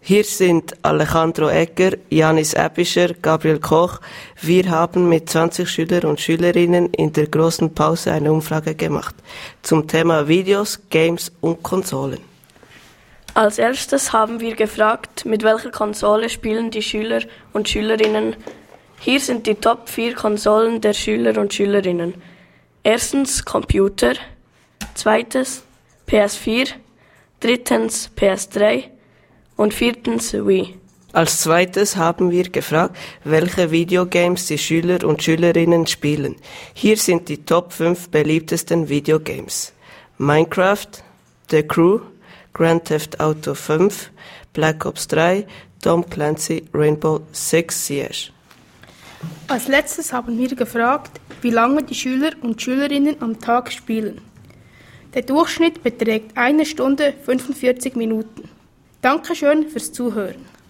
Hier sind Alejandro Egger, Janis Epischer, Gabriel Koch. Wir haben mit 20 Schüler und Schülerinnen in der großen Pause eine Umfrage gemacht zum Thema Videos, Games und Konsolen. Als erstes haben wir gefragt, mit welcher Konsole spielen die Schüler und Schülerinnen. Hier sind die Top 4 Konsolen der Schüler und Schülerinnen. Erstens Computer, zweitens PS4, drittens PS3 und viertens Wii. Als zweites haben wir gefragt, welche Videogames die Schüler und Schülerinnen spielen. Hier sind die Top 5 beliebtesten Videogames. Minecraft, The Crew, Grand Theft Auto 5, Black Ops 3, Tom Clancy, Rainbow Six Siege. Als letztes haben wir gefragt, wie lange die Schüler und Schülerinnen am Tag spielen. Der Durchschnitt beträgt 1 Stunde 45 Minuten. Dankeschön fürs Zuhören.